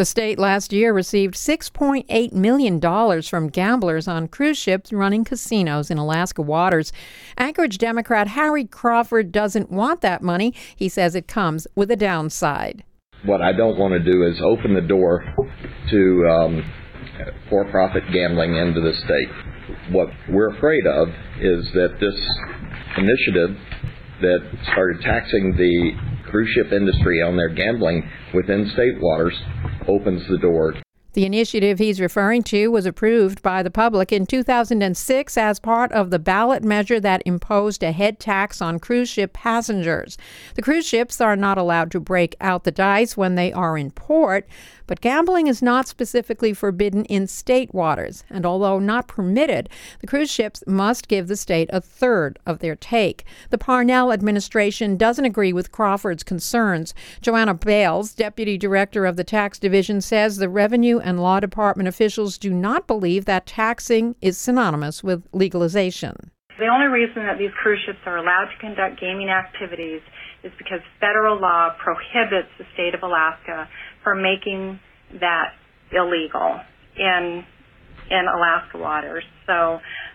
The state last year received $6.8 million from gamblers on cruise ships running casinos in Alaska waters. Anchorage Democrat Harry Crawford doesn't want that money. He says it comes with a downside. What I don't want to do is open the door to for-profit gambling into the state. What we're afraid of is that this initiative that started taxing the cruise ship industry on their gambling within state waters opens the door. The initiative he's referring to was approved by the public in 2006 as part of the ballot measure that imposed a head tax on cruise ship passengers. The cruise ships are not allowed to break out the dice when they are in port, but gambling is not specifically forbidden in state waters. And although not permitted, the cruise ships must give the state a third of their take. The Parnell administration doesn't agree with Crawford's concerns. Joanna Bales, deputy director of the tax division, says the Revenue and Law Department officials do not believe that taxing is synonymous with legalization. The only reason that these cruise ships are allowed to conduct gaming activities is because federal law prohibits the state of Alaska from making that illegal in Alaska waters. So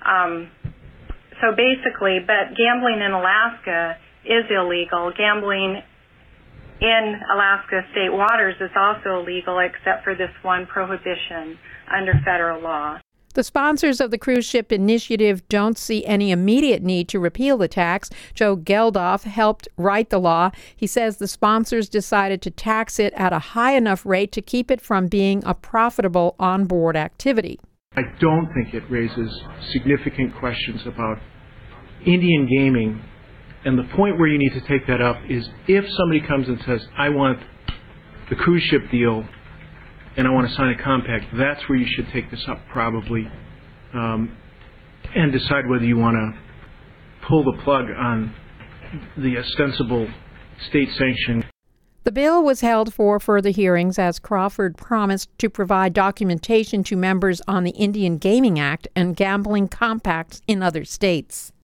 basically, but gambling in Alaska is illegal. Gambling in Alaska state waters is also illegal except for this one prohibition under federal law. The sponsors of the cruise ship initiative don't see any immediate need to repeal the tax. Joe Geldof helped write the law. He says the sponsors decided to tax it at a high enough rate to keep it from being a profitable onboard activity. I don't think it raises significant questions about Indian gaming. And the point where you need to take that up is if somebody comes and says, I want the cruise ship deal and I want to sign a compact, that's where you should take this up probably and decide whether you want to pull the plug on the ostensible state sanction. The bill was held for further hearings as Crawford promised to provide documentation to members on the Indian Gaming Act and gambling compacts in other states.